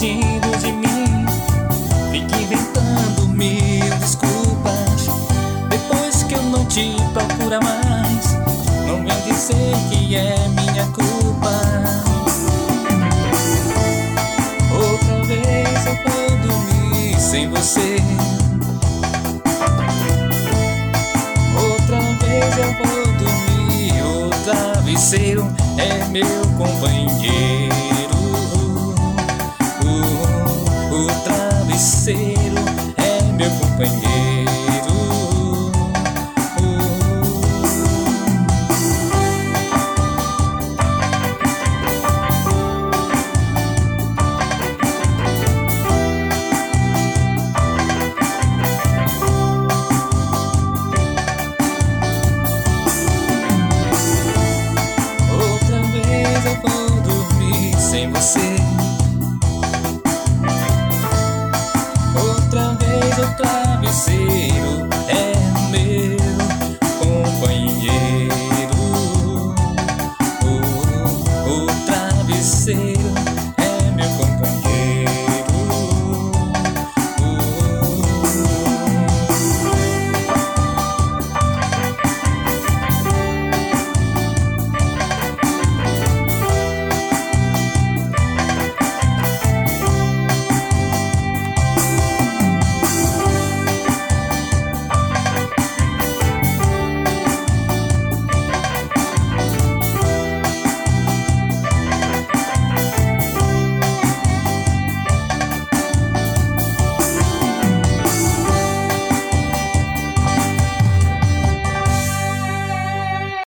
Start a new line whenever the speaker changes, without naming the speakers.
fugindo de mim. Fica inventando mil desculpas. Depois que eu não te procuro mais, não vem dizer que é minha culpa. Outra vez eu vou dormir sem você.